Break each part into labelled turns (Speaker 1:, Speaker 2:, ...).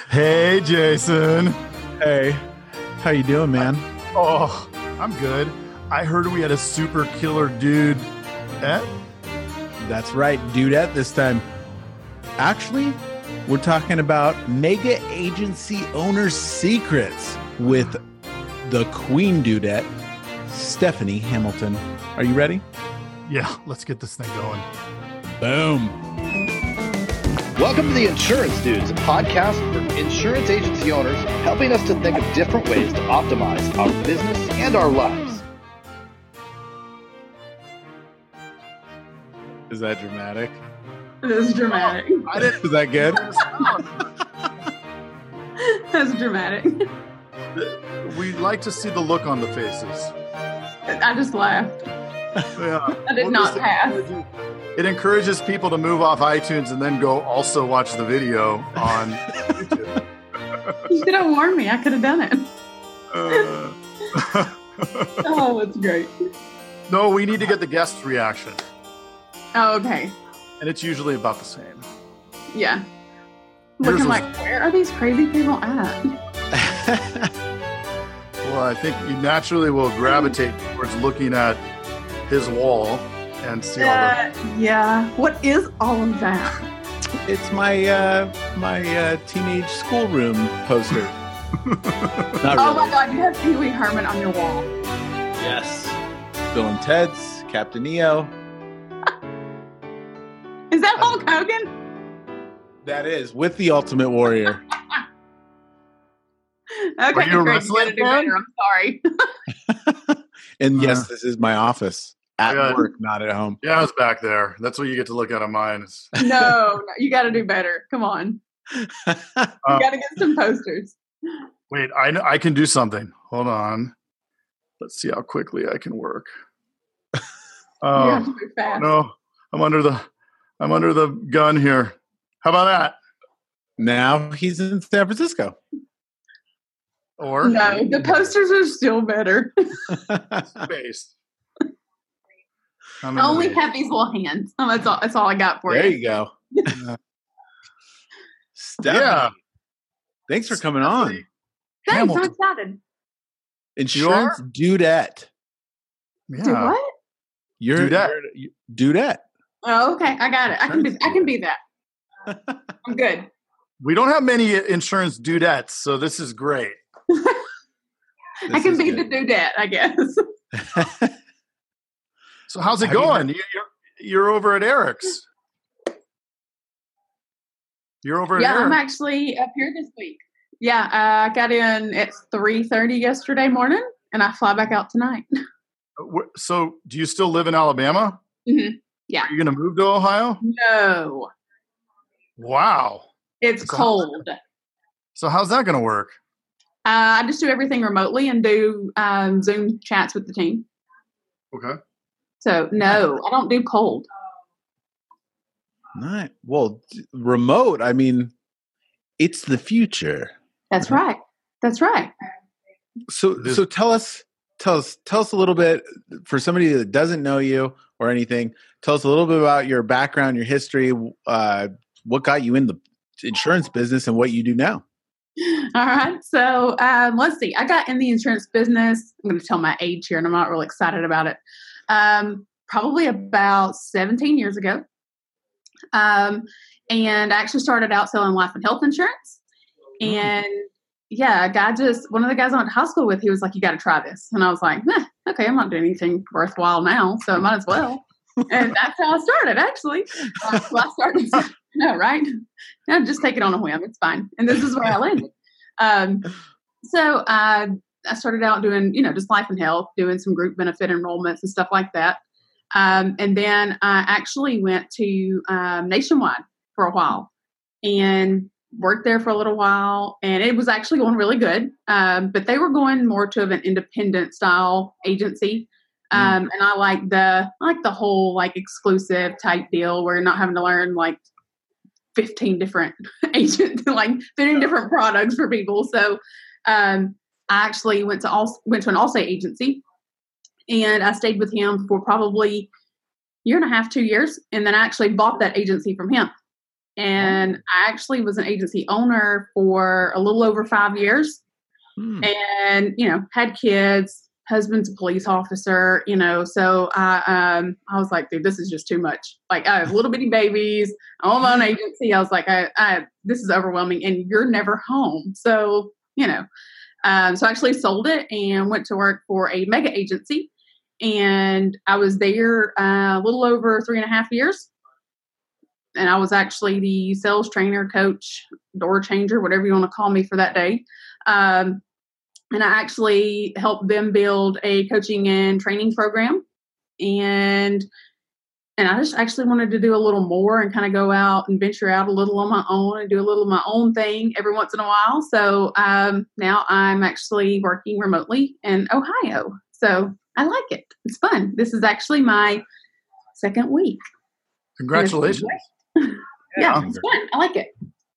Speaker 1: Hey, Jason.
Speaker 2: Hey, how you doing, man?
Speaker 1: Oh, I'm good. I heard we had a super killer dude.
Speaker 2: That's right, dudette this time. Actually, we're talking about mega agency owner secrets with the Queen Dudette, Stephanie Hamilton. Are you ready?
Speaker 1: Yeah, let's get this thing going.
Speaker 2: Boom.
Speaker 3: Welcome to the Insurance Dudes, a podcast for insurance agency owners, helping us to think of different ways to optimize our business and our lives.
Speaker 2: Is that dramatic?
Speaker 4: It is dramatic.
Speaker 2: Is that good?
Speaker 4: That's dramatic.
Speaker 1: We'd like to see the look on the faces.
Speaker 4: I just laughed.
Speaker 1: Yeah.
Speaker 4: I did not pass.
Speaker 1: It encourages people to move off iTunes and then go also watch the video on YouTube.
Speaker 4: You should have warned me. I could have done it. Oh, that's great.
Speaker 1: No, we need to get the guest's reaction.
Speaker 4: Oh, okay.
Speaker 1: And it's usually about the same.
Speaker 4: Yeah.
Speaker 1: Yours
Speaker 4: Looking
Speaker 1: was-
Speaker 4: like, where are these crazy people at?
Speaker 1: Well, I think you naturally will gravitate towards looking at his wall and see all the...
Speaker 4: Yeah. What is all of that?
Speaker 2: It's my teenage schoolroom poster. Not
Speaker 4: Oh
Speaker 2: really.
Speaker 4: my God, you have Pee Wee Herman on your wall.
Speaker 2: Yes. Bill and Ted's, Captain EO.
Speaker 4: Is that Hulk Hogan?
Speaker 2: That is, with the Ultimate Warrior.
Speaker 4: Okay,
Speaker 1: Were you a
Speaker 4: great.
Speaker 1: wrestling
Speaker 4: You gotta do
Speaker 1: fan?
Speaker 4: better. I'm sorry.
Speaker 2: And yes, this is my office. At
Speaker 1: Yeah.
Speaker 2: work, not at home.
Speaker 1: Yeah, it's back there. That's what you get to look at on mine. Is,
Speaker 4: No, you got to do better. Come on. You got to get some posters.
Speaker 1: wait, I can do something. Hold on. Let's see how quickly I can work.
Speaker 4: You have to
Speaker 1: Oh
Speaker 4: move fast.
Speaker 1: no, I'm under the gun here. How about that?
Speaker 2: Now he's in San Francisco.
Speaker 1: Or
Speaker 4: No, the posters are still better.
Speaker 1: space.
Speaker 4: I only have these little hands. Oh, that's all I got for
Speaker 2: There
Speaker 4: you.
Speaker 2: you go. Stephanie,
Speaker 1: Yeah.
Speaker 2: thanks for coming on.
Speaker 4: Thanks, I'm
Speaker 1: Hamilton.
Speaker 4: excited.
Speaker 2: Insurance Dudette.
Speaker 1: Yeah.
Speaker 4: Do what?
Speaker 2: You're
Speaker 1: Dudette.
Speaker 2: Dudette.
Speaker 4: Oh, okay. I got it. I can be that. I'm good.
Speaker 1: We don't have many insurance dudettes, so this is great.
Speaker 4: I can be the dudette, I guess.
Speaker 1: So how's it
Speaker 2: Have you
Speaker 1: going? You're over at Eric's. You're over at
Speaker 4: Yeah, I'm
Speaker 1: Eric's.
Speaker 4: actually up here this week. Yeah, I got in at 3:30 yesterday morning, and I fly back out tonight.
Speaker 1: So do you still live in Alabama?
Speaker 4: Mhm. Yeah.
Speaker 1: Are you going to move to Ohio?
Speaker 4: No,
Speaker 1: Wow.
Speaker 4: it's
Speaker 1: So-
Speaker 4: cold.
Speaker 1: So how's that going to work?
Speaker 4: I just do everything remotely and do Zoom chats with the team.
Speaker 1: Okay.
Speaker 4: So no, I don't do cold.
Speaker 2: Nice. Well, remote. I mean, it's the future.
Speaker 4: That's right. That's right.
Speaker 2: So tell us a little bit, for somebody that doesn't know you or anything. Tell us a little bit about your background, your history, what got you in the insurance business, and what you do now.
Speaker 4: All right. So let's see. I got in the insurance business. I'm going to tell my age here, and I'm not real excited about it. Probably about 17 years ago. And I actually started out selling life and health insurance. And yeah, one of the guys I went to high school with, he was like, "You got to try this." And I was like, okay, I'm not doing anything worthwhile now, so I might as well. And that's how I started, actually. So I started, no, right? No, just take it on a whim. It's fine. And this is where I landed. So I started out doing, just life and health, doing some group benefit enrollments and stuff like that. And then I actually went to Nationwide for a while and worked there for a little while. And it was actually going really good. But they were going more to an independent style agency. And I like the whole like exclusive type deal where you're not having to learn like 15 different agents, like 15 different products for people. So I actually went to an Allstate agency, and I stayed with him for probably a year and a half, 2 years. And then I actually bought that agency from him. And I actually was an agency owner for a little over 5 years. And, had kids, husband's a police officer, so I was like, dude, this is just too much. Like, I have little bitty babies. I'm my own agency. I was like, this is overwhelming, and you're never home. So, so I actually sold it and went to work for a mega agency. And I was there a little over 3.5 years. And I was actually the sales trainer, coach, door changer, whatever you want to call me for that day. And I actually helped them build a coaching and training program. And I just actually wanted to do a little more and kind of go out and venture out a little on my own and do a little of my own thing every once in a while. So now I'm actually working remotely in Ohio. So I like it. It's fun. This is actually my second week.
Speaker 1: Congratulations.
Speaker 4: Yeah, it's fun. I like it.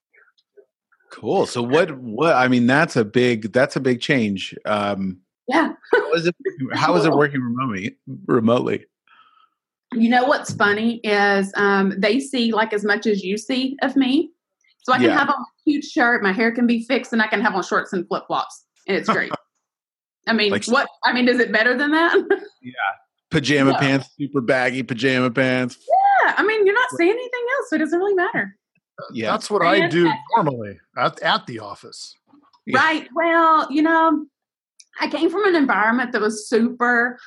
Speaker 2: Cool. So what, I mean, that's a big change.
Speaker 4: Yeah.
Speaker 2: How is it working remotely?
Speaker 4: You know, what's funny is, they see like as much as you see of me. So I can have on a cute shirt, my hair can be fixed, and I can have on shorts and flip flops. And it's great. I mean, is it better than that?
Speaker 2: Yeah. Pajama pants, super baggy pajama pants.
Speaker 4: Yeah. I mean, you're not saying anything else, so it doesn't really matter.
Speaker 1: Yeah, that's what I do normally at the office.
Speaker 4: Right. Well, I came from an environment that was super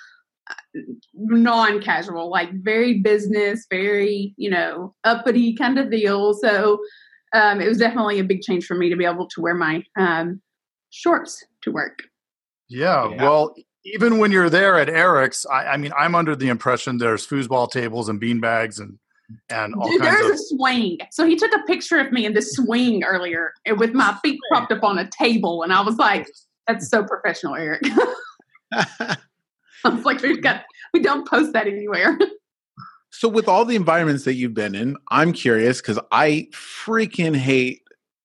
Speaker 4: non-casual, like very business, very, uppity kind of deal. So it was definitely a big change for me to be able to wear my shorts to work.
Speaker 1: Yeah. Well, even when you're there at Eric's, I mean, I'm under the impression there's foosball tables and beanbags and all kinds
Speaker 4: there's a swing. So he took a picture of me in this swing earlier with my feet propped up on a table. And I was like, that's so professional, Eric. I was like, we don't post that anywhere.
Speaker 2: So with all the environments that you've been in, I'm curious because I freaking hate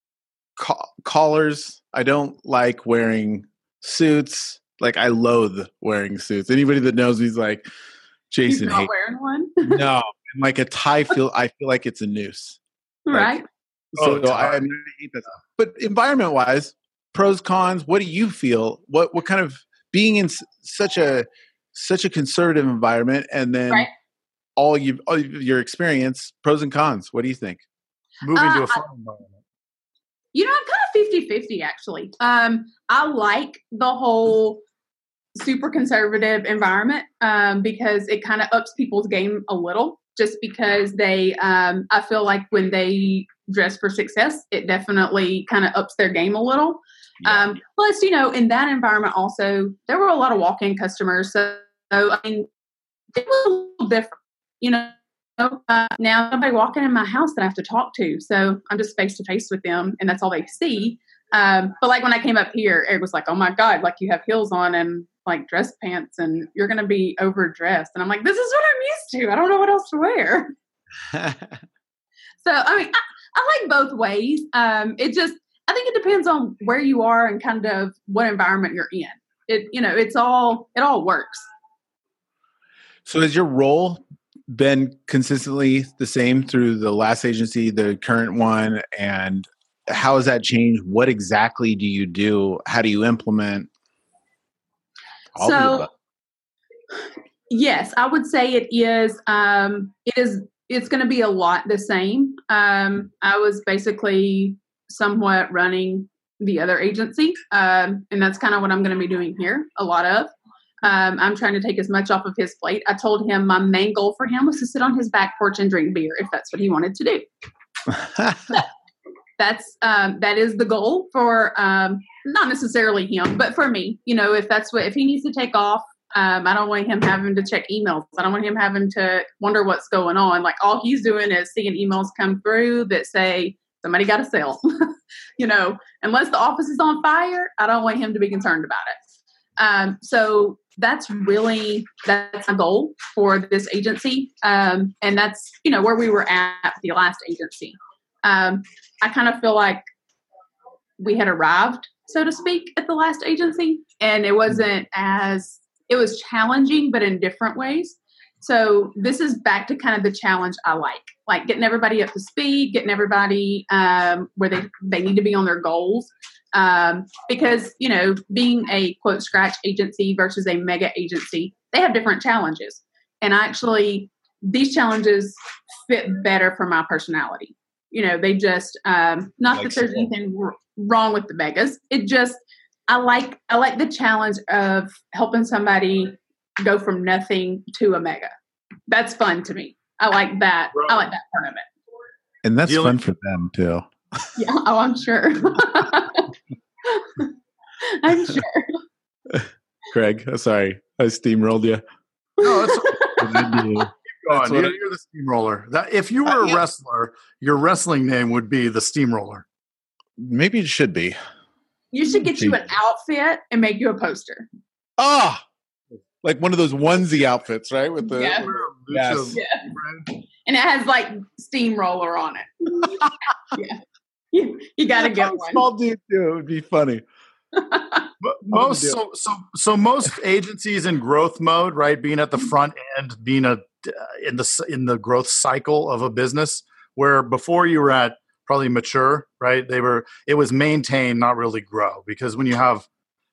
Speaker 2: collars. I don't like wearing suits. Like, I loathe wearing suits. Anybody that knows me is like, Jason,
Speaker 4: he's not wearing one?
Speaker 2: No. Like a tie, I feel like it's a noose.
Speaker 4: Right.
Speaker 2: I hate that. But environment-wise, pros, cons, what do you feel? What kind of being in such a conservative environment, and then all your experience, pros and cons, what do you think?
Speaker 1: Moving to a fun environment.
Speaker 4: I'm kind of 50-50 actually. I like the whole super conservative environment because it kind of ups people's game a little. Just because they, I feel like when they dress for success, it definitely kind of ups their game a little. Yeah. Plus, in that environment also, there were a lot of walk-in customers. So I mean, it was a little different, now somebody walking in my house that I have to talk to. So I'm just face-to-face with them, and that's all they see. But like when I came up here, Eric was like, oh my God, like you have heels on and like dress pants and you're going to be overdressed. And I'm like, this is what I'm used to. I don't know what else to wear. So, I mean, I like both ways. I think it depends on where you are and kind of what environment you're in. It all works. So
Speaker 2: has your role been consistently the same through the last agency, the current one, and how has that changed? What exactly do you do? How do you implement?
Speaker 4: Yes, I would say it is. It's going to be a lot the same. I was basically somewhat running the other agency, and that's kind of what I'm going to be doing here. A lot of. I'm trying to take as much off of his plate. I told him my main goal for him was to sit on his back porch and drink beer if that's what he wanted to do. That is the goal for not necessarily him, but for me. If he needs to take off, I don't want him having to check emails. I don't want him having to wonder what's going on. Like all he's doing is seeing emails come through that say somebody got a sale. Unless the office is on fire, I don't want him to be concerned about it. So that's my goal for this agency. And that's, where we were at the last agency. I kind of feel like we had arrived, so to speak, at the last agency, and it was challenging, but in different ways. So this is back to kind of the challenge I like getting everybody up to speed, getting everybody where they need to be on their goals. Because, being a quote scratch agency versus a mega agency, they have different challenges. And actually these challenges fit better for my personality. They just, not that there's anything wrong with the megas. It just, I like the challenge of helping somebody go from nothing to a mega. That's fun to me. I like that. Right. I like that part of it.
Speaker 2: And that's fun for them too.
Speaker 4: Yeah. Oh, I'm sure. I'm sure.
Speaker 2: Craig, sorry. I steamrolled you.
Speaker 1: No, you're the steamroller. If you were a wrestler, your wrestling name would be the Steamroller.
Speaker 2: Maybe it should be.
Speaker 4: You should get you an outfit and make you a poster.
Speaker 2: Like one of those onesie outfits, right? With the
Speaker 4: yes. And it has like Steamroller on it. Yeah, you got to get one.
Speaker 2: Small dude too. It would be funny.
Speaker 1: Most agencies in growth mode, right? Being at the front end, being in the growth cycle of a business, where before you were at probably mature, right? It was maintain, not really grow, because when you have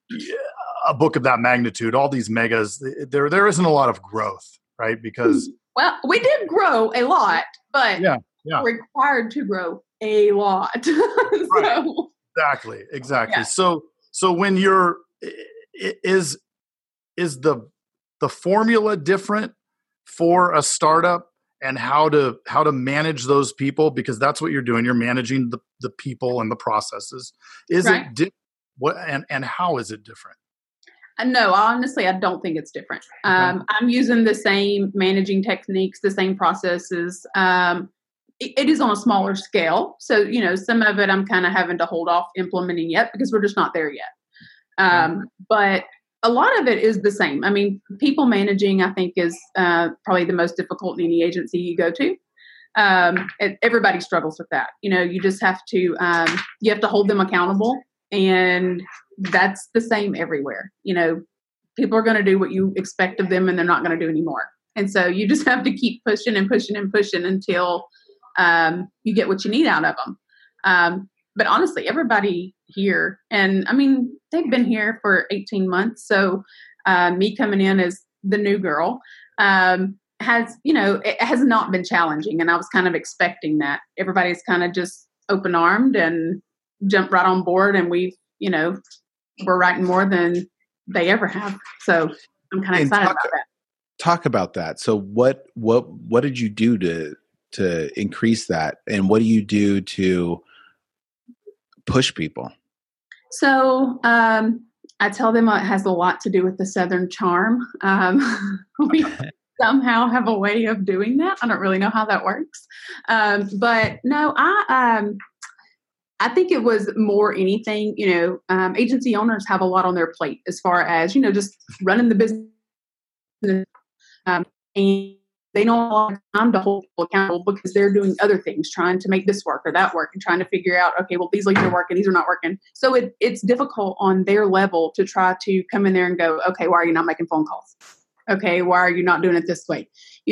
Speaker 1: a book of that magnitude, all these megas, there isn't a lot of growth, right? Because
Speaker 4: we did grow a lot, but we're required to grow a lot.
Speaker 1: Right. Exactly. Yeah. So when you're is the formula different for a startup, and how to manage those people, because that's what you're doing. You're managing the people and the processes. Is right. It what and how is it different?
Speaker 4: No, honestly, I don't think it's different. I'm using the same managing techniques, the same processes. It is on a smaller scale. So, some of it I'm kind of having to hold off implementing yet because we're just not there yet. But a lot of it is the same. I mean, people managing, I think, is probably the most difficult in any agency you go to. Everybody struggles with that. You just have to, you have to hold them accountable, and that's the same everywhere. People are going to do what you expect of them, and they're not going to do anymore. And so you just have to keep pushing and pushing and pushing until you get what you need out of them. But honestly, everybody here, and I mean, they've been here for 18 months. So me coming in as the new girl has, it has not been challenging. And I was kind of expecting that. Everybody's kind of just open armed and jumped right on board. And we're writing more than they ever have. So I'm kind of excited about that.
Speaker 2: Talk about that. So what did you do to increase that? And what do you do to push people?
Speaker 4: So I tell them it has a lot to do with the Southern charm. We somehow have a way of doing that. I don't really know how that works. But no, I think it was more anything, agency owners have a lot on their plate as far as, just running the business. And they don't have a lot of time to hold people accountable because they're doing other things, trying to make this work or that work, and trying to figure out, okay, well, these leads are working, these are not working. So it's difficult on their level to try to come in there and go, okay, why are you not making phone calls? Okay, why are you not doing it this way?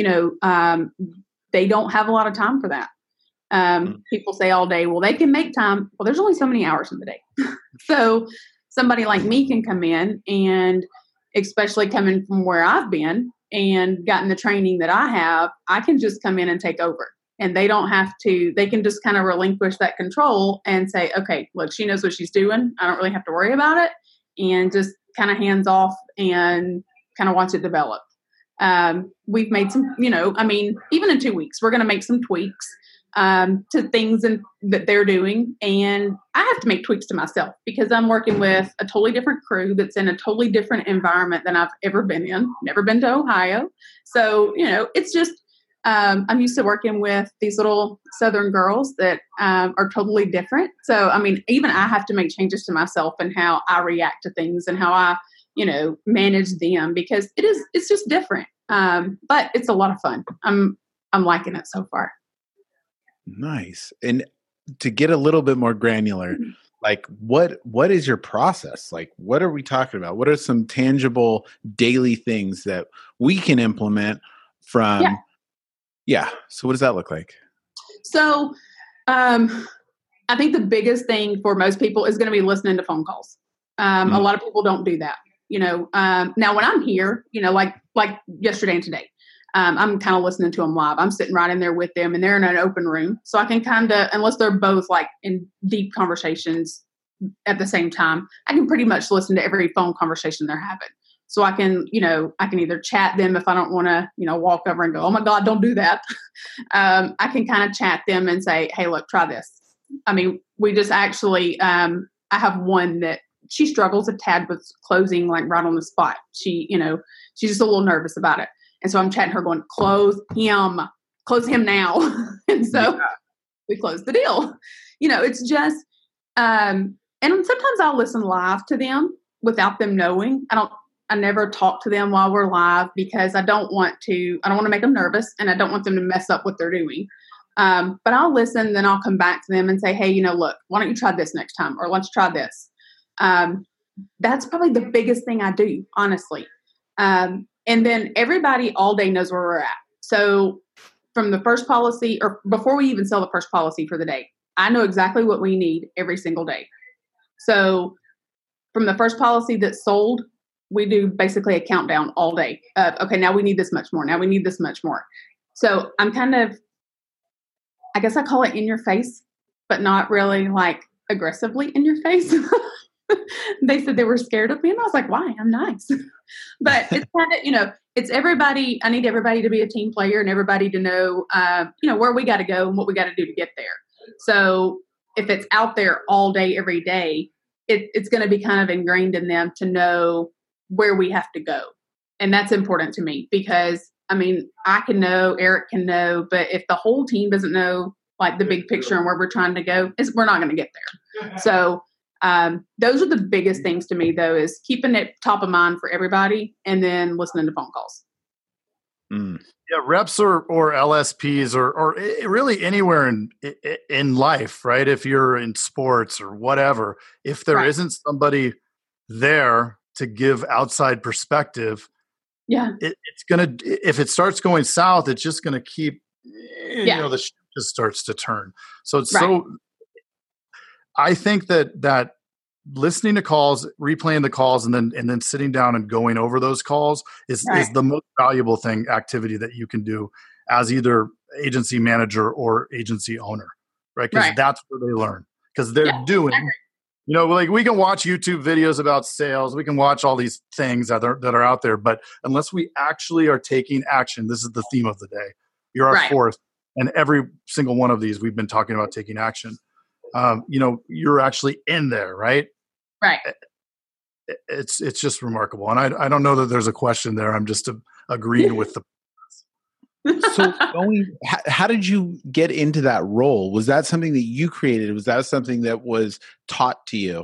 Speaker 4: They don't have a lot of time for that. People say all day, well, they can make time. Well, there's only so many hours in the day. So somebody like me can come in, and especially coming from where I've been and gotten the training that I have, I can just come in and take over. And they don't have to, they can just kind of relinquish that control and say, okay, look, she knows what she's doing. I don't really have to worry about it. And just kind of hands off and kind of watch it develop. We've made some, even in 2 weeks, we're going to make some tweaks to things that they're doing. And I have to make tweaks to myself because I'm working with a totally different crew that's in a totally different environment than I've ever been in, never been to Ohio. So, it's just, I'm used to working with these little Southern girls that are totally different. So, even I have to make changes to myself and how I react to things and how I, manage them because it's just different. But it's a lot of fun. I'm liking it so far.
Speaker 2: Nice. And to get a little bit more granular, like what is your process? Like, what are we talking about? What are some tangible daily things that we can implement from, So what does that look like?
Speaker 4: So, I think the biggest thing for most people is going to be listening to phone calls. A lot of people don't do that. Now when I'm here, like yesterday and today, I'm kind of listening to them live. I'm sitting right in there with them, and they're in an open room, so I can kind of, unless they're both like in deep conversations at the same time, I can pretty much listen to every phone conversation they're having. So I can either chat them if I don't want to, walk over and go, oh my God, don't do that. I can kind of chat them and say, hey, look, try this. I mean, we just actually, I have one that she struggles a tad with closing like right on the spot. She's just a little nervous about it. And so I'm chatting her going, close him now. And so we closed the deal. It's just, and sometimes I'll listen live to them without them knowing. I never talk to them while we're live because I don't want to make them nervous, and I don't want them to mess up what they're doing. But I'll listen, then I'll come back to them and say, hey, look, why don't you try this next time? Or let's try this. That's probably the biggest thing I do, honestly. And then everybody all day knows where we're at. So from the first policy, or before we even sell the first policy for the day, I know exactly what we need every single day. So from the first policy that's sold, we do basically a countdown all day. Okay, now we need this much more. Now we need this much more. So I'm kind of, I guess I call it in your face, but not really like aggressively in your face. They said they were scared of me, and I was like, why? I'm nice. But it's kind of, it's everybody. I need everybody to be a team player and everybody to know, where we got to go and what we got to do to get there. So if it's out there all day, every day, it's going to be kind of ingrained in them to know where we have to go. And that's important to me because, I can know, Eric can know, but if the whole team doesn't know like the big picture and where we're trying to go, we're not going to get there. So those are the biggest things to me, though, is keeping it top of mind for everybody and then listening to phone calls.
Speaker 1: Yeah, reps or LSPs or really anywhere in life, right? If you're in sports or whatever, if there isn't somebody there to give outside perspective, it's gonna. If it starts going south, it's just gonna keep. The ship just starts to turn. So it's so. I think that listening to calls, replaying the calls, and then sitting down and going over those calls is the most valuable activity that you can do as either agency manager or agency owner, right? Because that's where they learn. Because they're doing. Like we can watch YouTube videos about sales. We can watch all these things that are out there. But unless we actually are taking action, this is the theme of the day. You're our fourth. And every single one of these, we've been talking about taking action. You're actually in there, right?
Speaker 4: Right.
Speaker 1: It's just remarkable. And I don't know that there's a question there. I'm just agreeing with the.
Speaker 2: So how did you get into that role? Was that something that you created? Was that something that was taught to you?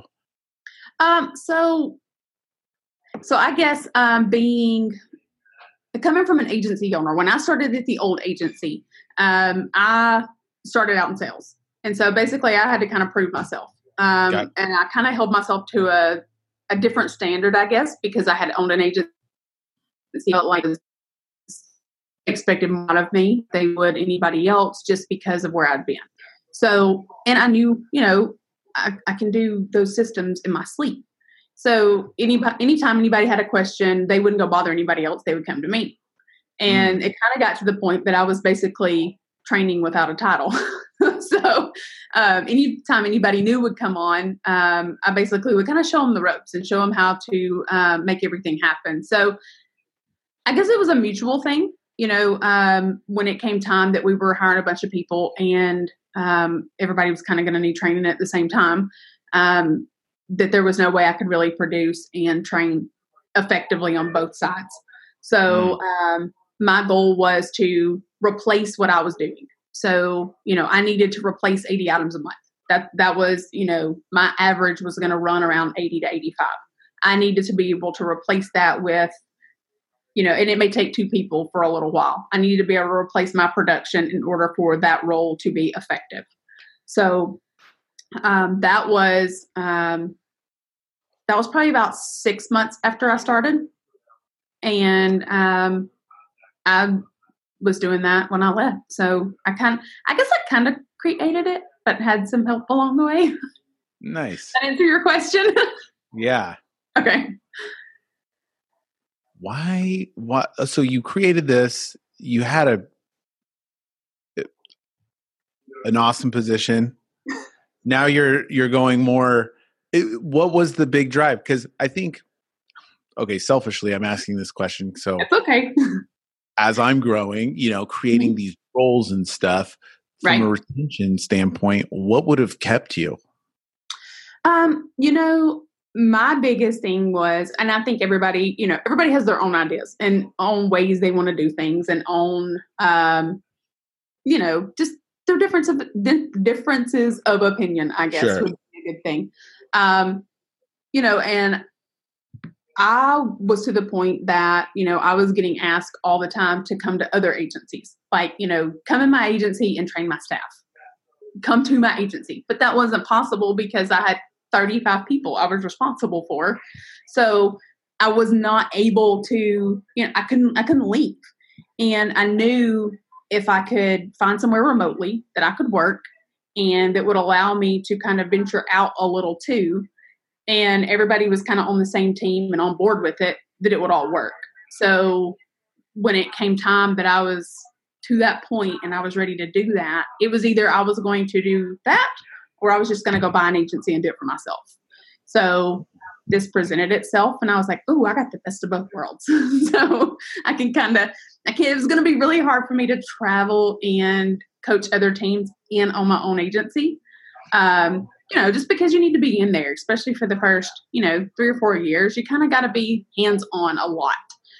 Speaker 4: So I guess coming from an agency owner, when I started at the old agency, I started out in sales. And so basically I had to kind of prove myself. And I kind of held myself to a different standard, I guess, because I had owned an agency like expected more of me they would anybody else just because of where I'd been. So, and I knew, I can do those systems in my sleep. So anytime anybody had a question, they wouldn't go bother anybody else. They would come to me. And it kind of got to the point that I was basically training without a title. So anytime anybody new would come on, I basically would kind of show them the ropes and show them how to make everything happen. So I guess it was a mutual thing. When it came time that we were hiring a bunch of people and everybody was kind of going to need training at the same time, that there was no way I could really produce and train effectively on both sides. So my goal was to replace what I was doing. So, I needed to replace 80 items a month. That was, my average was going to run around 80 to 85. I needed to be able to replace that with, and it may take two people for a little while. I needed to be able to replace my production in order for that role to be effective. So that was probably about 6 months after I started. And I was doing that when I left. So I guess I kind of created it, but had some help along the way.
Speaker 2: Nice.
Speaker 4: That answer your question?
Speaker 2: Yeah.
Speaker 4: Okay.
Speaker 2: Why? What? So you created this. You had an awesome position. Now you're going more. What was the big drive? Because I think, okay, selfishly, I'm asking this question. So
Speaker 4: it's okay.
Speaker 2: As I'm growing, creating these roles and stuff from a retention standpoint, what would have kept you?
Speaker 4: My biggest thing was, and I think everybody has their own ideas and own ways they want to do things and own, just their differences of opinion, I guess, would be a good thing. And I was to the point that, I was getting asked all the time to come to other agencies, like, come in my agency and train my staff, come to my agency. But that wasn't possible because I had 35 people I was responsible for. So I was not able to, I couldn't leave. And I knew if I could find somewhere remotely that I could work and that would allow me to kind of venture out a little too, and everybody was kind of on the same team and on board with it, that it would all work. So when it came time that I was to that point and I was ready to do that, it was either I was going to do that or I was just going to go buy an agency and do it for myself. So this presented itself and I was like, oh, I got the best of both worlds. So it was going to be really hard for me to travel and coach other teams on my own agency. Just because you need to be in there, especially for the first, 3 or 4 years, you kind of got to be hands-on a lot.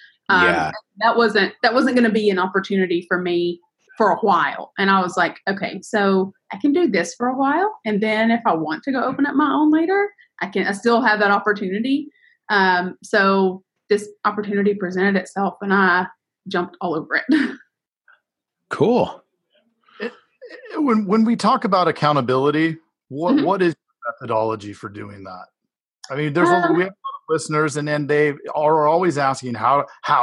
Speaker 4: That wasn't going to be an opportunity for me for a while. And I was like, okay, so I can do this for a while. And then if I want to go open up my own later, I still have that opportunity. So this opportunity presented itself and I jumped all over it.
Speaker 2: Cool.
Speaker 1: When we talk about accountability, what is your methodology for doing that? I mean, we have a lot of listeners, and then they are always asking how.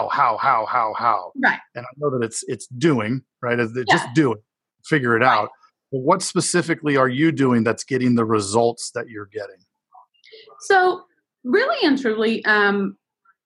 Speaker 4: Right.
Speaker 1: And I know that it's doing, right? Just do it, figure it out. But what specifically are you doing that's getting the results that you're getting?
Speaker 4: So really and truly, I'm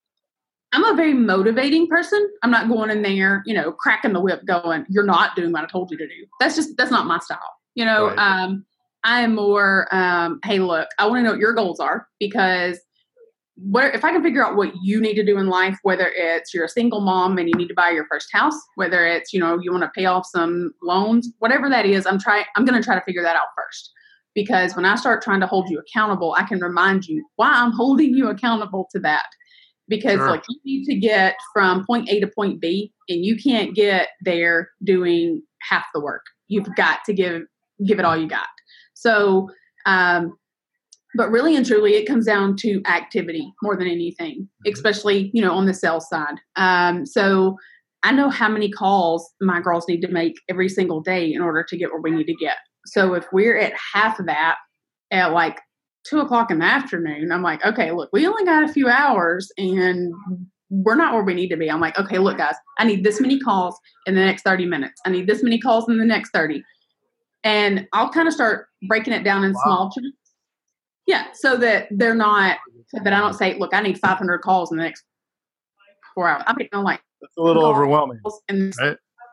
Speaker 4: a very motivating person. I'm not going in there, cracking the whip going, you're not doing what I told you to do. That's not my style. Right. I am more, hey, look, I want to know what your goals are, because if I can figure out what you need to do in life, whether it's you're a single mom and you need to buy your first house, whether it's, you want to pay off some loans, whatever that is, I'm going to try to figure that out first. Because when I start trying to hold you accountable, I can remind you why I'm holding you accountable to that. Because you need to get from point A to point B, and you can't get there doing half the work. You've got to give it all you got. So, but really and truly, it comes down to activity more than anything, especially, on the sales side. So I know how many calls my girls need to make every single day in order to get where we need to get. So if we're at half of that at like 2:00 in the afternoon, I'm like, okay, look, we only got a few hours and we're not where we need to be. I'm like, okay, look, guys, I need this many calls in the next 30 minutes. I need this many calls in the next 30. And I'll kind of start breaking it down in small chunks. Yeah. So that I don't say, look, I need 500 calls in the next 4 hours. I'm like,
Speaker 1: that's a little overwhelming. Right?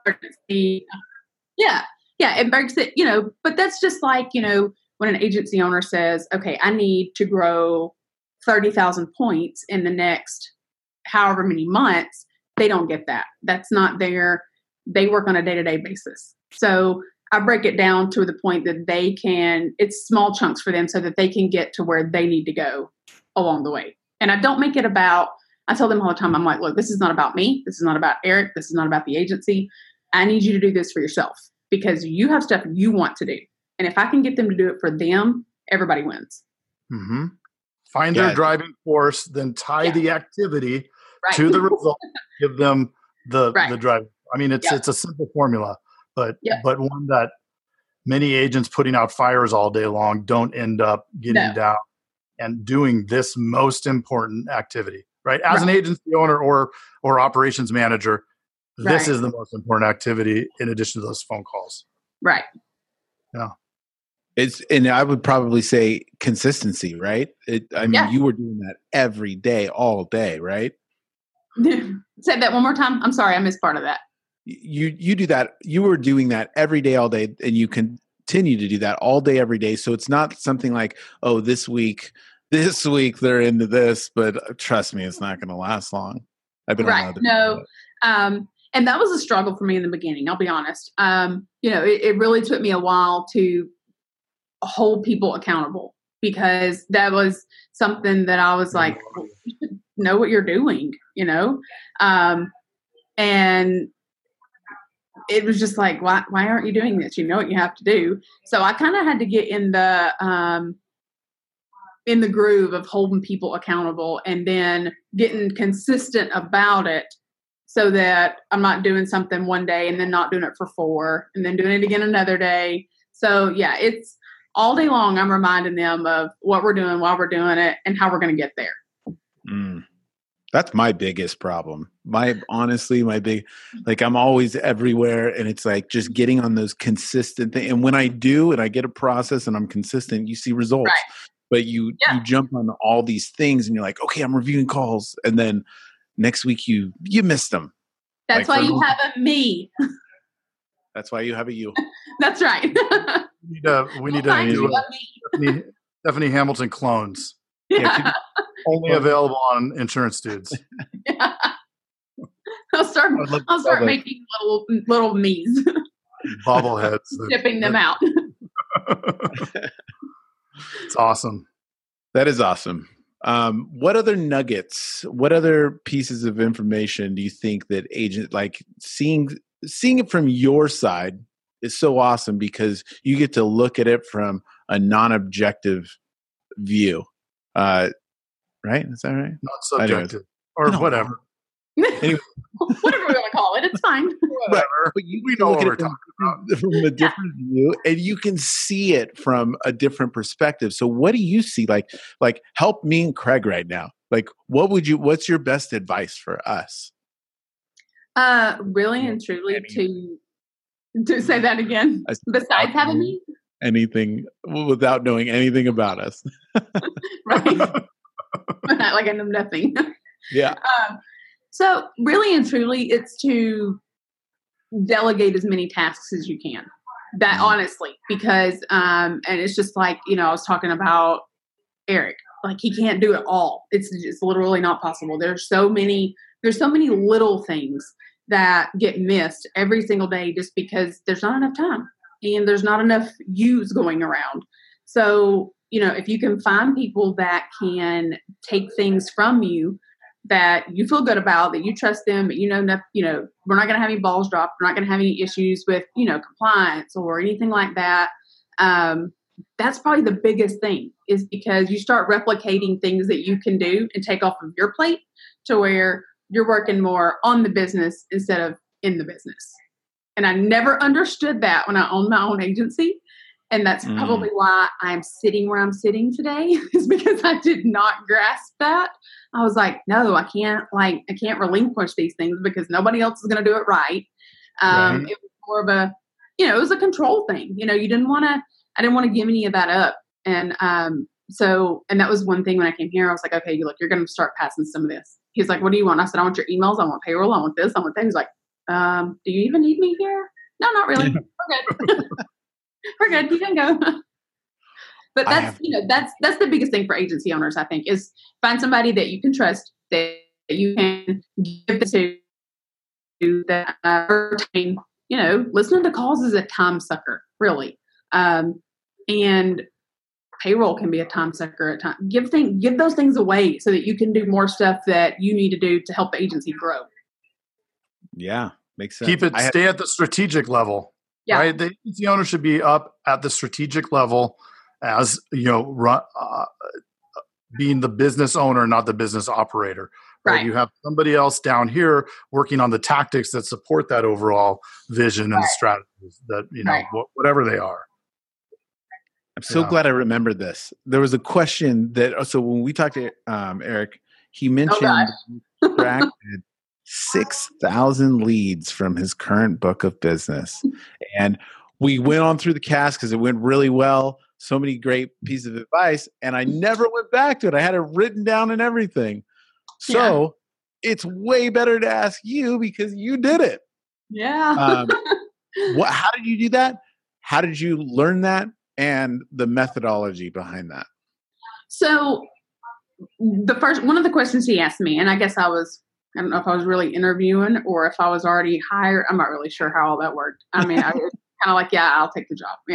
Speaker 4: Yeah. Yeah. It breaks it, but that's just like, when an agency owner says, okay, I need to grow 30,000 points in the next however many months, they don't get that. That's not they work on a day-to-day basis. So I break it down to the point that it's small chunks for them so that they can get to where they need to go along the way. And I don't make it I tell them all the time, I'm like, look, this is not about me. This is not about Eric. This is not about the agency. I need you to do this for yourself because you have stuff you want to do. And if I can get them to do it for them, everybody wins.
Speaker 1: Mm-hmm. Find their driving force, then tie the activity to the result, give them the drive. I mean, it's a simple formula, but one that many agents putting out fires all day long don't end up getting down and doing this most important activity, right? As an agency owner or operations manager, This is the most important activity in addition to those phone calls.
Speaker 4: Right.
Speaker 1: Yeah.
Speaker 2: And I would probably say consistency, right? You were doing that every day, all day, right?
Speaker 4: Say that one more time. I'm sorry, I missed part of that.
Speaker 2: You do that. You were doing that every day, all day, and you continue to do that all day, every day. So it's not something like, oh, this week they're into this, but trust me, it's not going to last long. I've been
Speaker 4: right. No. And that was a struggle for me in the beginning. I'll be honest. It really took me a while to hold people accountable, because that was something that I was like, well, you should know what you're doing, and it was just like, why aren't you doing this? You know what you have to do. So I kind of had to get in the groove of holding people accountable and then getting consistent about it, so that I'm not doing something one day and then not doing it for 4 and then doing it again another day. So yeah, it's all day long. I'm reminding them of what we're doing, why we're doing it, and how we're going to get there.
Speaker 2: That's my biggest problem. I'm always everywhere, and it's like just getting on those consistent things. And when I do, and I get a process and I'm consistent, you see results. Right. But you jump on all these things and you're like, okay, I'm reviewing calls. And then next week you missed them.
Speaker 4: That's why you have a me.
Speaker 2: That's why you have a you.
Speaker 4: That's right.
Speaker 1: We need to do Stephanie Hamilton clones.
Speaker 4: Yeah.
Speaker 1: Only available on Insurance Dudes.
Speaker 4: Yeah. I'll start making little me's.
Speaker 1: Bobbleheads.
Speaker 4: Shipping them out.
Speaker 1: It's awesome.
Speaker 2: That is awesome. What other nuggets, what other pieces of information do you think that agent, like seeing it from your side is so awesome, because you get to look at it from a non-objective view. Right? Is that right?
Speaker 1: Not subjective. Or whatever.
Speaker 2: Anyway.
Speaker 4: Whatever we want to call it, it's fine.
Speaker 1: Whatever. But we know what we're talking about.
Speaker 2: From a different view, and you can see it from a different perspective. So what do you see? Like help me and Craig right now. Like, what's your best advice for us?
Speaker 4: Really and truly to say that again, besides having me?
Speaker 2: Anything without knowing anything about us.
Speaker 4: Right. Not like I know nothing.
Speaker 2: Yeah.
Speaker 4: So really and truly, it's to delegate as many tasks as you can. That honestly, because and it's just like, I was talking about Eric. Like, he can't do it all. It's literally not possible. There's so many little things that get missed every single day just because there's not enough time and there's not enough use going around. So, if you can find people that can take things from you that you feel good about, that you trust them, but we're not going to have any balls dropped. We're not going to have any issues with, compliance or anything like that. That's probably the biggest thing, is because you start replicating things that you can do and take off of your plate to where you're working more on the business instead of in the business. And I never understood that when I owned my own agency. And that's probably why I'm sitting where I'm sitting today, is because I did not grasp that. I was like, no, I can't relinquish these things because nobody else is going to do it right. Right. It was more of a, it was a control thing. I didn't want to give any of that up. And and that was one thing when I came here. I was like, okay, look, you're going to start passing some of this. He's like, what do you want? I said, I want your emails. I want payroll. I want this. I want that. He's like, do you even need me here? No, not really. We're good. We're good. You can go. But that's the biggest thing for agency owners, I think, is find somebody that you can trust, that you can give this to, that listening to calls is a time sucker, really. And payroll can be a time sucker at times. Give those things away so that you can do more stuff that you need to do to help the agency grow.
Speaker 2: Yeah, makes sense.
Speaker 1: Stay at the strategic level. Yeah. Right? The agency owner should be up at the strategic level as, being the business owner, not the business operator. Right? You have somebody else down here working on the tactics that support that overall vision and strategies that, whatever they are.
Speaker 2: I'm so glad I remembered this. There was a question so when we talked to Eric, he mentioned 6,000 leads from his current book of business. And we went on through the cast because it went really well. So many great pieces of advice. And I never went back to it. I had it written down and everything. So it's way better to ask you because you did it.
Speaker 4: Yeah.
Speaker 2: How did you do that? How did you learn that? And the methodology behind that?
Speaker 4: So one of the questions he asked me, and I guess I don't know if I was really interviewing or if I was already hired. I'm not really sure how all that worked. I mean, I was kind of like, yeah, I'll take the job.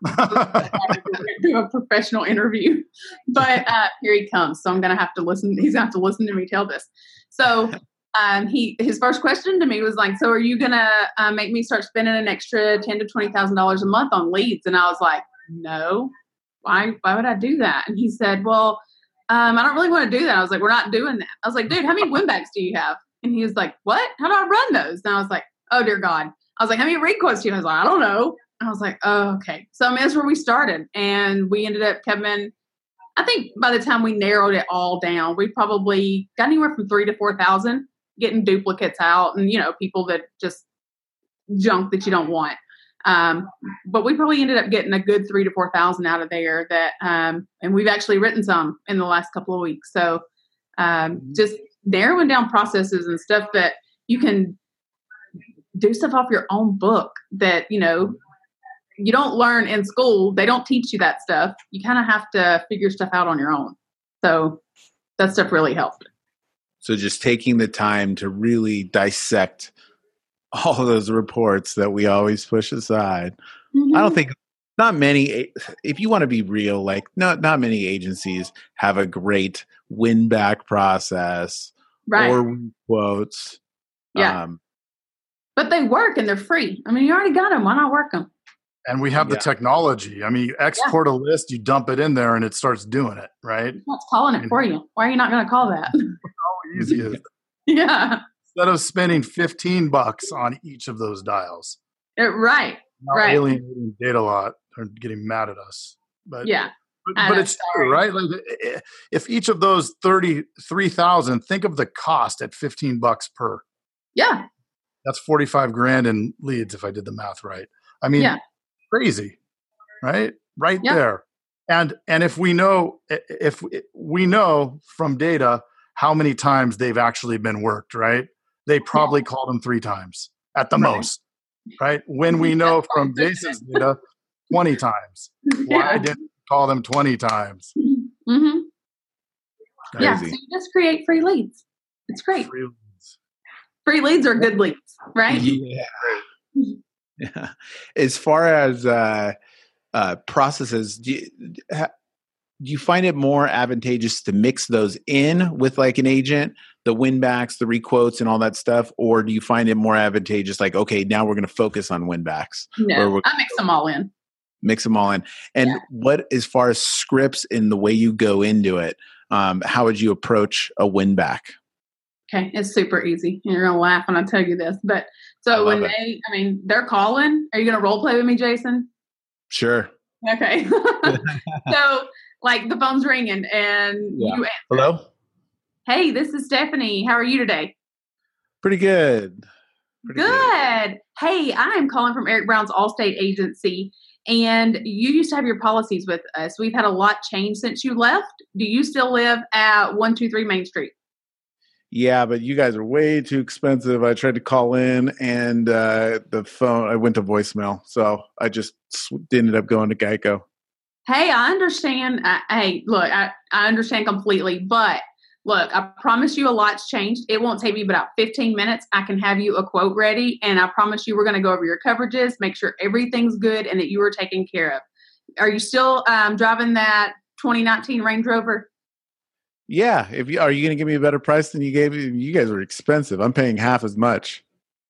Speaker 4: Do a professional interview. But here he comes. So I'm going to have to listen. He's going to have to listen to me tell this. So his first question to me was like, so are you going to make me start spending an extra $10,000 to $20,000 a month on leads? And I was like, no, why would I do that? And he said, well, I don't really want to do that. I was like, we're not doing that. I was like, dude, how many win backs do you have? And he was like, what? How do I run those? And I was like, oh, dear God. I was like, how many read quotes do you have? I was like, I don't know. And I was like, oh, okay. So I mean, that's where we started. And we ended up coming, I think by the time we narrowed it all down, we probably got anywhere from 3,000 to 4,000 getting duplicates out and, people that just junk that you don't want. But we probably ended up getting a good 3,000 to 4,000 out of there that, and we've actually written some in the last couple of weeks. So, just narrowing down processes and stuff that you can do stuff off your own book that, you don't learn in school. They don't teach you that stuff. You kind of have to figure stuff out on your own. So that stuff really helped.
Speaker 2: So just taking the time to really dissect all of those reports that we always push aside. Mm-hmm. I don't think not many, if you want to be real, like not many agencies have a great win back process or quotes.
Speaker 4: Yeah. But they work and they're free. I mean, you already got them. Why not work them?
Speaker 1: And we have the technology. I mean, you export a list, you dump it in there and it starts doing it, right?
Speaker 4: It's calling it for you. Why are you not going to call that?
Speaker 1: How easy is it?
Speaker 4: Yeah.
Speaker 1: Instead of spending $15 on each of those dials.
Speaker 4: Right.
Speaker 1: Alienating data lot or getting mad at us. But but it's true, right? Like if each of those 33,000, think of the cost at $15 per.
Speaker 4: Yeah.
Speaker 1: That's 45 grand in leads if I did the math right. I mean, crazy, right? Right there. And if we know from data how many times they've actually been worked, right? They probably called them 3 times at the most, right? When we know from Jason's data, 20 times. Why didn't we call them 20 times?
Speaker 4: Mm-hmm. Yeah, so you just create free leads. It's great. Free leads are good leads, right?
Speaker 2: Yeah. As far as processes, do you find it more advantageous to mix those in with like an agent, the win backs, the requotes and all that stuff? Or do you find it more advantageous like, okay, now we're going to focus on win backs?
Speaker 4: No, I mix them all in.
Speaker 2: Mix them all in. And what, as far as scripts and the way you go into it, how would you approach a win back?
Speaker 4: Okay, it's super easy. You're going to laugh when I tell you this. But so when they're calling, are you going to role play with me, Jason?
Speaker 2: Sure.
Speaker 4: Okay. So like the phone's ringing and you answer.
Speaker 2: Hello?
Speaker 4: Hey, this is Stephanie. How are you today?
Speaker 2: Pretty good.
Speaker 4: Good. Hey, I am calling from Eric Brown's Allstate agency. And you used to have your policies with us. We've had a lot change since you left. Do you still live at 123 Main Street?
Speaker 2: Yeah, but you guys are way too expensive. I tried to call in and the phone, I went to voicemail. So I just ended up going to Geico.
Speaker 4: Hey, I understand. Look, I understand completely. But look, I promise you a lot's changed. It won't take me about 15 minutes. I can have you a quote ready. And I promise you we're going to go over your coverages, make sure everything's good and that you are taken care of. Are you still driving that 2019 Range Rover?
Speaker 2: Yeah. Are you going to give me a better price than you gave me? You guys are expensive. I'm paying half as much.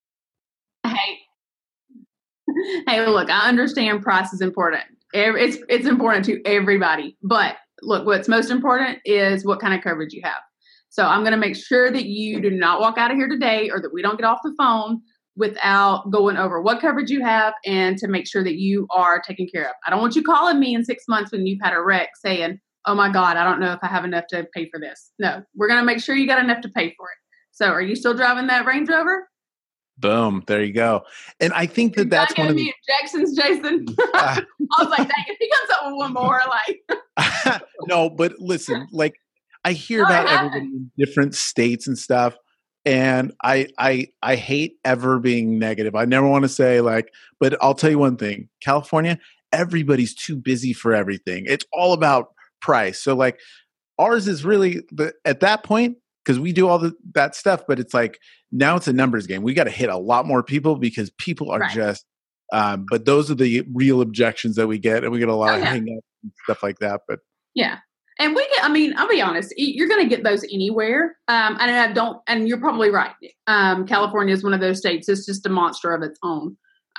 Speaker 4: Hey, look, I understand price is important. It's important to everybody. But look, what's most important is what kind of coverage you have. So I'm going to make sure that you do not walk out of here today or that we don't get off the phone without going over what coverage you have and to make sure that you are taken care of. I don't want you calling me in 6 months when you've had a wreck saying, oh my God, I don't know if I have enough to pay for this. No, we're going to make sure you got enough to pay for it. So are you still driving that Range Rover?
Speaker 2: Boom. There you go. And I think that's one of the
Speaker 4: objections, Jason. I was like, dang, if he comes up with one more, like.
Speaker 2: No, but listen, like I hear about everybody in different states and stuff. And I hate ever being negative. I never want to say like, but I'll tell you one thing, California, everybody's too busy for everything. It's all about price. So like ours is really at that point, because we do all that stuff, but it's like now it's a numbers game. We got to hit a lot more people because people are just, but those are the real objections that we get. And we get a lot of hang up and stuff like that. But
Speaker 4: yeah. And we get, I mean, I'll be honest, you're going to get those anywhere. And you're probably right. California is one of those states. It's just a monster of its own.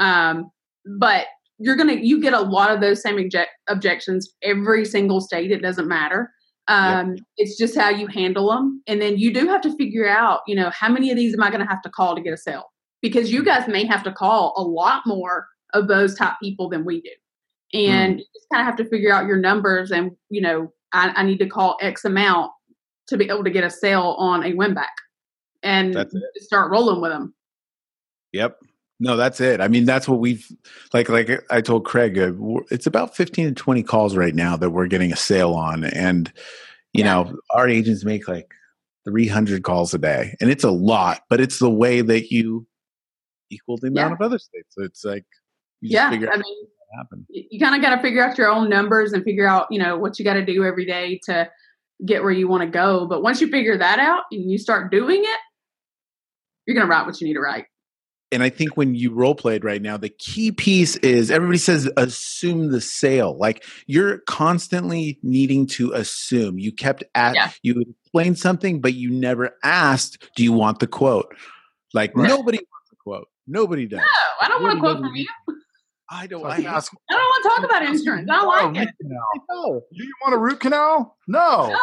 Speaker 4: But you get a lot of those same objections every single state. It doesn't matter. It's just how you handle them. And then you do have to figure out, how many of these am I going to have to call to get a sale? Because you guys may have to call a lot more of those type people than we do. And you just kind of have to figure out your numbers and, I need to call X amount to be able to get a sale on a win back and start rolling with them.
Speaker 2: Yep. No, that's it. I mean, that's what we've like I told Craig, it's about 15 to 20 calls right now that we're getting a sale on. And, our agents make like 300 calls a day and it's a lot, but it's the way that you equal the amount of other states. So it's like, you just figure out happen.
Speaker 4: You kind of got to figure out your own numbers and figure out, what you got to do every day to get where you want to go. But once you figure that out and you start doing it, you're going to write what you need to write.
Speaker 2: And I think when you role played right now, the key piece is everybody says assume the sale. Like you're constantly needing to assume. You kept you explained something, but you never asked, do you want the quote? Like nobody wants a quote. Nobody does.
Speaker 4: No, I don't want a quote from you.
Speaker 2: I don't
Speaker 4: want to talk about insurance. I like it.
Speaker 1: No. Do you want a root canal? No.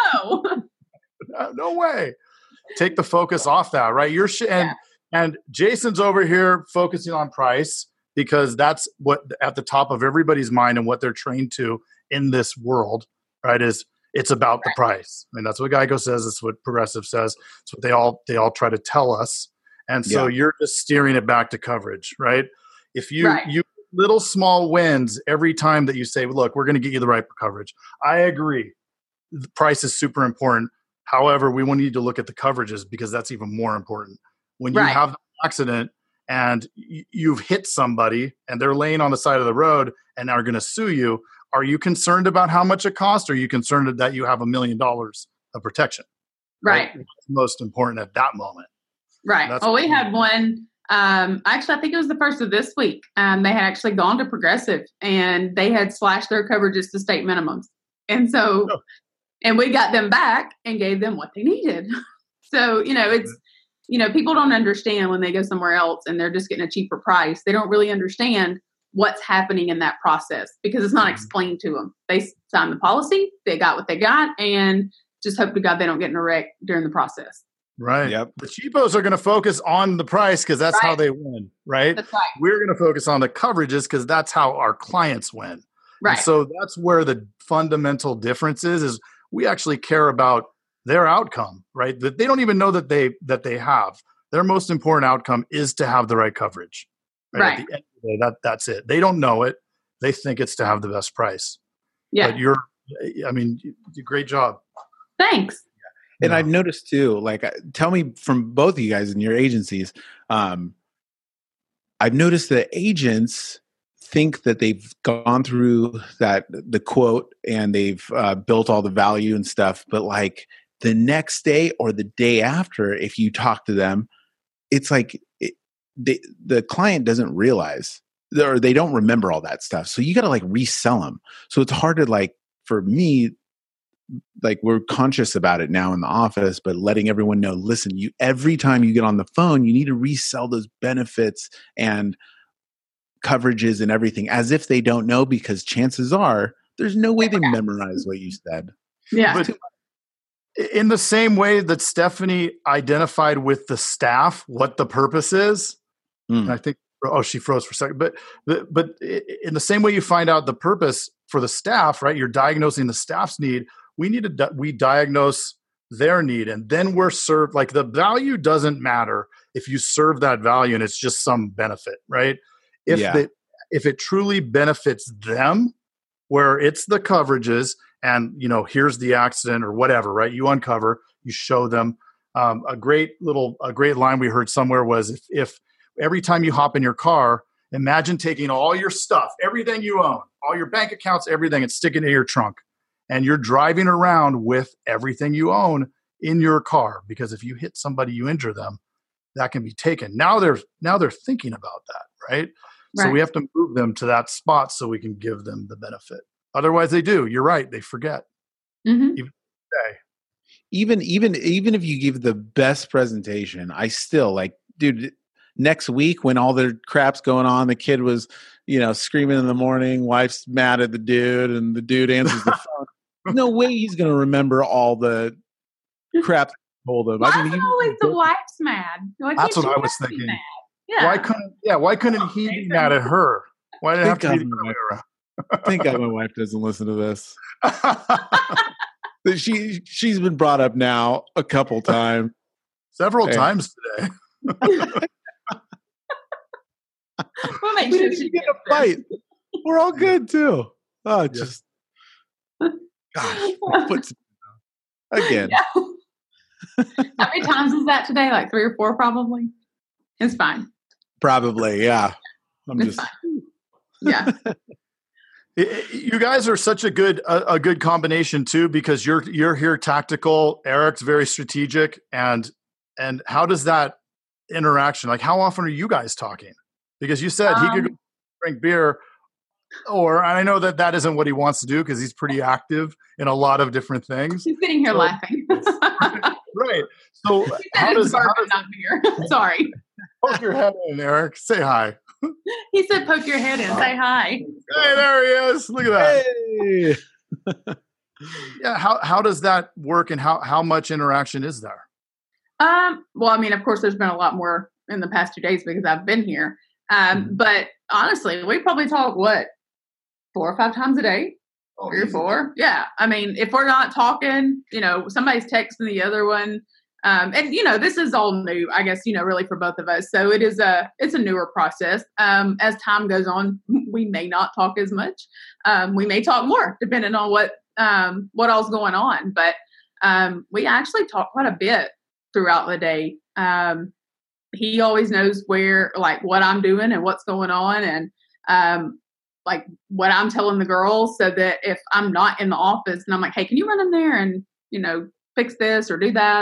Speaker 1: No way. Take the focus off that, right? And Jason's over here focusing on price because that's what at the top of everybody's mind and what they're trained to in this world, right? Is it's about the price. I mean, that's what Geico says. It's what Progressive says. It's what they all try to tell us. And so you're just steering it back to coverage, right? If you little small wins every time that you say, look, we're going to get you the right coverage. I agree. The price is super important. However, we need to look at the coverages because that's even more important. When you have an accident and you've hit somebody and they're laying on the side of the road and are going to sue you, are you concerned about how much it costs? Or are you concerned that you have $1 million of protection?
Speaker 4: Right.
Speaker 1: That's most important at that moment.
Speaker 4: Right. Well, we had one. Actually, I think it was the first of this week. They had actually gone to Progressive and they had slashed their coverages to state minimums. And so, and we got them back and gave them what they needed. So, it's, people don't understand when they go somewhere else and they're just getting a cheaper price. They don't really understand what's happening in that process because it's not explained to them. They signed the policy, they got what they got, and just hope to God they don't get in a wreck during the process.
Speaker 1: Right. Yep. The cheapos are going to focus on the price because that's how they win, right?
Speaker 4: That's right.
Speaker 1: We're going to focus on the coverages because that's how our clients win.
Speaker 4: Right.
Speaker 1: And so that's where the fundamental difference is we actually care about their outcome, right? That they don't even know that they have. Their most important outcome is to have the right coverage. Right. At the end of the day, that's it. They don't know it. They think it's to have the best price.
Speaker 2: Yeah.
Speaker 1: But you did a great job.
Speaker 4: Thanks.
Speaker 2: And I've noticed too, like, tell me from both of you guys in your agencies, I've noticed that agents think that they've gone through the quote and they've built all the value and stuff. But like the next day or the day after, if you talk to them, it's like the client doesn't realize or they don't remember all that stuff. So you got to like resell them. So it's hard to like, for me, like we're conscious about it now in the office, but letting everyone know, listen, every time you get on the phone, you need to resell those benefits and coverages and everything as if they don't know, because chances are there's no way they memorize what you said.
Speaker 4: Yeah.
Speaker 1: But in the same way that Stephanie identified with the staff what the purpose is, and I think, she froze for a second, but in the same way you find out the purpose for the staff, right? You're diagnosing the staff's need. We diagnose their need, and then we're served. Like, the value doesn't matter if you serve that value and it's just some benefit, right? If it truly benefits them, where it's the coverages and, here's the accident or whatever, right? You uncover, you show them. A great line we heard somewhere was, if every time you hop in your car, imagine taking all your stuff, everything you own, all your bank accounts, everything, and sticking it in your trunk. And you're driving around with everything you own in your car, because if you hit somebody, you injure them, that can be taken. Now they're thinking about that, right? So we have to move them to that spot so we can give them the benefit. Otherwise, they do. You're right. They forget.
Speaker 4: Mm-hmm.
Speaker 2: Even if you give the best presentation, I still like, dude, next week when all the crap's going on, the kid was, screaming in the morning, wife's mad at the dude, and the dude answers the phone. No way he's going to remember all the crap I told him.
Speaker 4: Why always the wife's mad?
Speaker 1: That's what I was thinking. Yeah. Why couldn't he be mad at her? Why did it have to be the other way around?
Speaker 2: Thank God my wife doesn't listen to this. She's been brought up now a couple times.
Speaker 1: Several times today.
Speaker 4: We'll make sure she
Speaker 2: get a fight. We're all good too. Oh, just gosh, again.
Speaker 4: Yeah. How many times is that today? Like 3 or 4, probably. It's fine.
Speaker 2: Probably, yeah.
Speaker 4: It's fine. Yeah.
Speaker 1: You guys are such a good combination too, because you're here tactical. Eric's very strategic, and how does that interaction? Like, how often are you guys talking? Because you said he could go drink beer, and I know that isn't what he wants to do because he's pretty active in a lot of different things.
Speaker 4: He's sitting here laughing.
Speaker 1: Right. So how does
Speaker 4: not beer? Sorry.
Speaker 1: Poke your head in, Eric. Say hi.
Speaker 4: He said, "Poke your head in. Say hi."
Speaker 1: Hey, there he is. Look at that. Hey. Yeah. How does that work, and how much interaction is there?
Speaker 4: Well, I mean, of course, there's been a lot more in the past 2 days because I've been here. But honestly, we probably talk 4 or 5 times a day. 3 or 4. Yeah. I mean, if we're not talking, somebody's texting the other one. And this is all new, I guess, really for both of us. So it's a newer process. As time goes on, we may not talk as much. We may talk more depending on what all's going on. But we actually talk quite a bit throughout the day. He always knows what I'm doing and what's going on, and what I'm telling the girls, so that if I'm not in the office and I'm like, hey, can you run in there and, fix this or do that?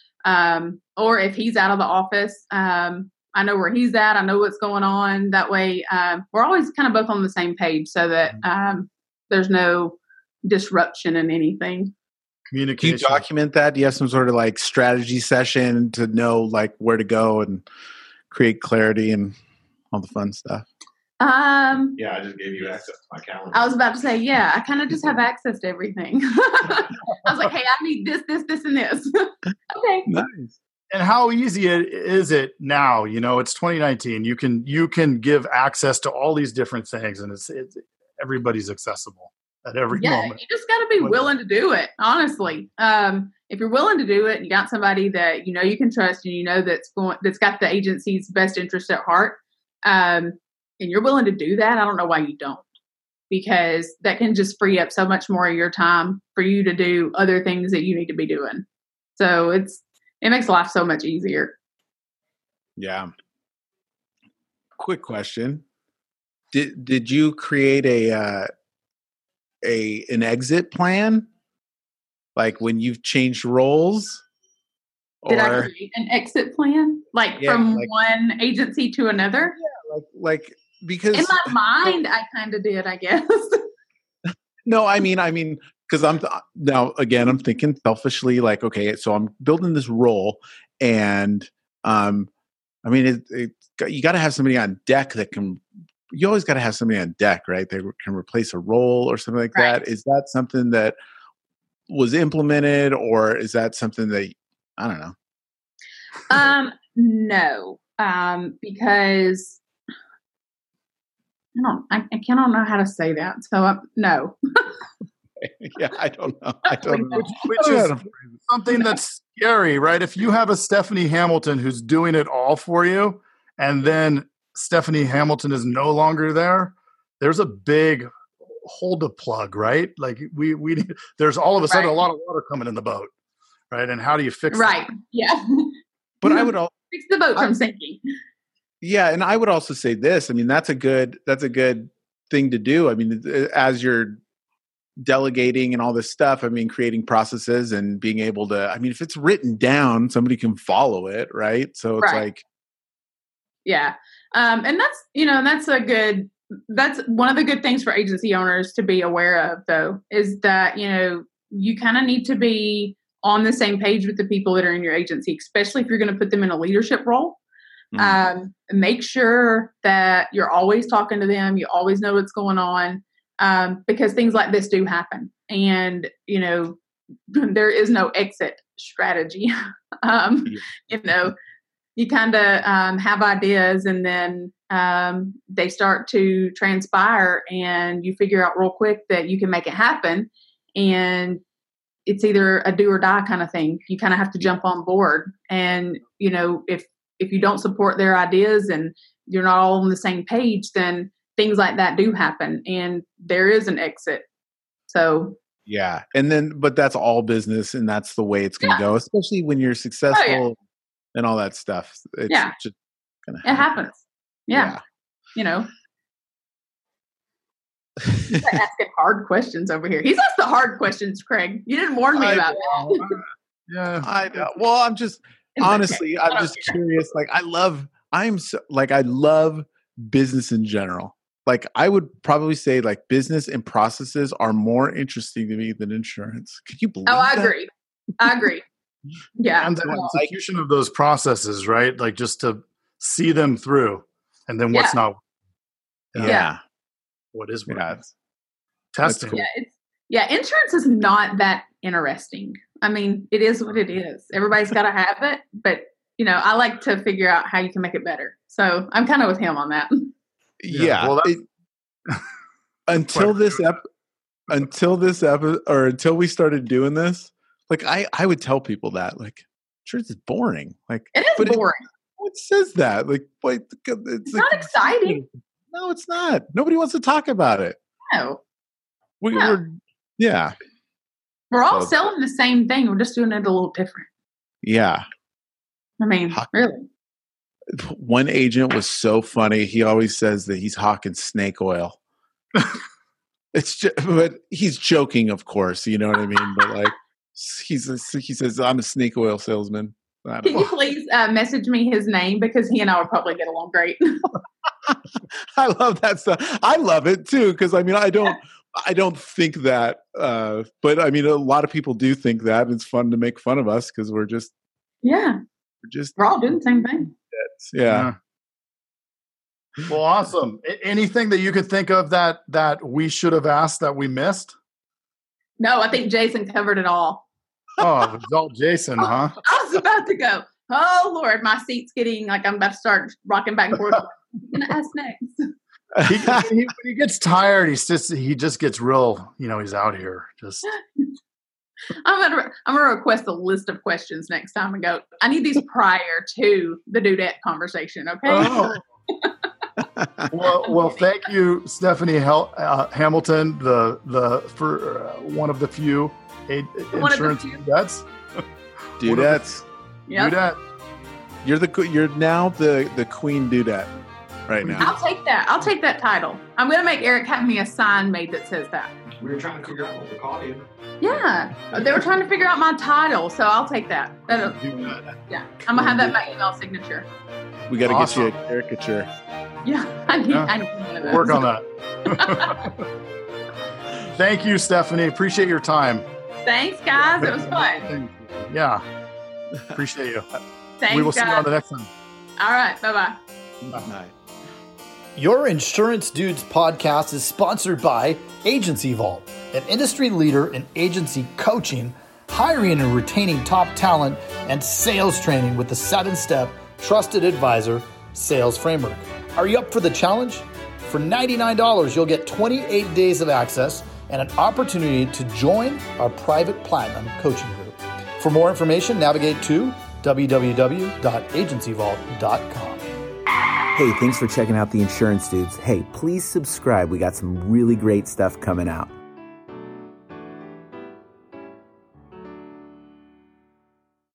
Speaker 4: Or if he's out of the office, I know where he's at. I know what's going on. That way, we're always kind of both on the same page, so that there's no disruption in anything.
Speaker 1: Communication.
Speaker 2: Do you document that? Do you have some sort of strategy session to know where to go and create clarity and all the fun stuff?
Speaker 5: Yeah, I just gave you access to my calendar.
Speaker 4: I was about to say, yeah, I kind of just have access to everything. I was like, hey, I need this, and this. Okay.
Speaker 2: Nice.
Speaker 1: And how easy is it now? It's 2019. You can give access to all these different things, and it's everybody's accessible at every moment.
Speaker 4: You just got to be willing to do it. Honestly, if you're willing to do it, and you got somebody that you can trust, and that's got the agency's best interest at heart, and you're willing to do that, I don't know why you don't, because that can just free up so much more of your time for you to do other things that you need to be doing. So it makes life so much easier.
Speaker 2: Yeah. Quick question. Did you create an exit plan? Like when you've changed roles?
Speaker 4: Did I create an exit plan? From one agency to another?
Speaker 2: Yeah, because
Speaker 4: in my mind, I kind of did, I guess.
Speaker 2: No, I mean, because I'm thinking selfishly, okay, so I'm building this role, and you got to have somebody on deck you always got to have somebody on deck, right? They can replace a role or something like that. Is that something that was implemented, or is that something that, I don't know?
Speaker 4: No, because I don't know how to say that. So no.
Speaker 2: Yeah, I don't know.
Speaker 1: Which is something that's scary, right? If you have a Stephanie Hamilton who's doing it all for you, and then Stephanie Hamilton is no longer there, there's a big hole to plug, right? Like there's all of a sudden a lot of water coming in the boat, right? And how do you fix
Speaker 4: that?
Speaker 1: Yeah.
Speaker 2: But I would
Speaker 4: fix the boat from sinking.
Speaker 2: Yeah, and I would also say this. I mean, that's a good thing to do. I mean, as you're delegating and all this stuff, I mean, creating processes and being able to, I mean, if it's written down, somebody can follow it, right? So it's like,
Speaker 4: yeah. And that's one of the good things for agency owners to be aware of, though, is that, you kind of need to be on the same page with the people that are in your agency, especially if you're going to put them in a leadership role. Make sure that you're always talking to them. You always know what's going on. Because things like this do happen, and there is no exit strategy. You kind of have ideas, and then they start to transpire, and you figure out real quick that you can make it happen. And it's either a do or die kind of thing. You kind of have to jump on board, and if you don't support their ideas and you're not all on the same page, then things like that do happen, and there is an exit. So
Speaker 2: yeah, but that's all business, and that's the way it's going to go, especially when you're successful and all that stuff. It's just gonna happen.
Speaker 4: It happens. Yeah. Asking hard questions over here. He's asked the hard questions, Craig. You didn't warn me about that.
Speaker 2: Yeah, I know. Well, I'm just honestly, I'm just curious. Like, I love business in general. Like, I would probably say like business and processes are more interesting to me than insurance. Could you believe that?
Speaker 4: I agree. Yeah.
Speaker 1: And the execution of those processes, right? Like, just to see them through, and then what's not.
Speaker 2: Yeah.
Speaker 1: What is
Speaker 2: testing?
Speaker 1: Cool.
Speaker 4: Insurance is not that interesting. I mean, it is what it is. Everybody's got to have it, but I like to figure out how you can make it better. So I'm kind of with him on that.
Speaker 2: Yeah. Well, until we started doing this, like I would tell people that, like, insurance is boring. Like,
Speaker 4: it is boring.
Speaker 2: It says that. Like, wait, it's
Speaker 4: not exciting.
Speaker 2: No, it's not. Nobody wants to talk about it.
Speaker 4: No.
Speaker 2: We're
Speaker 4: all selling the same thing. We're just doing it a little different.
Speaker 2: Yeah.
Speaker 4: I mean, really.
Speaker 2: One agent was so funny. He always says that he's hawking snake oil. But he's joking, of course. You know what I mean? But like, he says, "I'm a snake oil salesman."
Speaker 4: Can you please message me his name, because he and I would probably get along great.
Speaker 2: I love that stuff. I love it too, because I mean, I don't think that, but I mean, a lot of people do think that. And it's fun to make fun of us because we're
Speaker 4: all doing the same thing.
Speaker 2: Yeah.
Speaker 1: Well, awesome. Anything that you could think of that we should have asked that we missed?
Speaker 4: No, I think Jason covered it all.
Speaker 1: Oh, it's all Jason, huh?
Speaker 4: I was about to go, oh, Lord, my seat's getting like I'm about to start rocking back and forth. I'm going to ask next.
Speaker 1: When he gets tired, he just gets real, he's out here. Just.
Speaker 4: I'm gonna request a list of questions next time and go, I need these prior to the dudette conversation, okay?
Speaker 1: Oh. well, thank you, Stephanie Hamilton, for one of the few insurance dudettes.
Speaker 2: Dudettes.
Speaker 4: Yep.
Speaker 1: Dudette.
Speaker 2: You're now the queen dudette right now.
Speaker 4: I'll take that title. I'm gonna make Eric have me a sign made that says that.
Speaker 5: We were trying to figure out what to call you.
Speaker 4: Yeah, they were trying to figure out my title, so I'll take that. Yeah, I'm gonna have that in my email signature.
Speaker 2: We got to get you a caricature.
Speaker 4: Yeah, I need one of those.
Speaker 1: Work on that. Thank you, Stephanie. Appreciate your time.
Speaker 4: Thanks, guys. It was fun.
Speaker 1: Yeah, appreciate you.
Speaker 4: Thanks,
Speaker 1: we will see you on the next one.
Speaker 4: All right, bye-bye.
Speaker 2: Bye.
Speaker 3: Your Insurance Dudes podcast is sponsored by Agency Vault, an industry leader in agency coaching, hiring and retaining top talent, and sales training with the 7-step trusted advisor sales framework. Are you up for the challenge? For $99, you'll get 28 days of access and an opportunity to join our private platinum coaching group. For more information, navigate to www.agencyvault.com.
Speaker 6: Hey, thanks for checking out the Insurance Dudes. Hey, please subscribe. We got some really great stuff coming out.